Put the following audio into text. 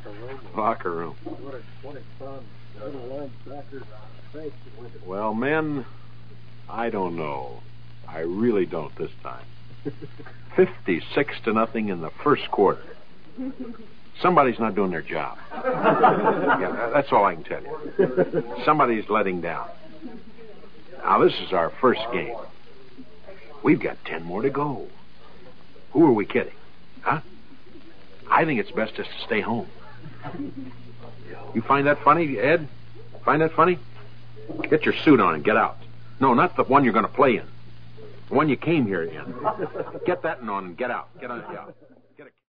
Locker room. Well, men, I don't know. I really don't this time. 56-0 in the first quarter. Somebody's not doing their job. Yeah, that's all I can tell you. Somebody's letting down. Now, this is our first game. We've got 10 more to go. Who are we kidding? Huh? I think it's best just to stay home. You find that funny, Ed? Find that funny? Get your suit on and get out. No, not the one you're going to play in. The one you came here in. Get that on and get out. Get on. Yeah.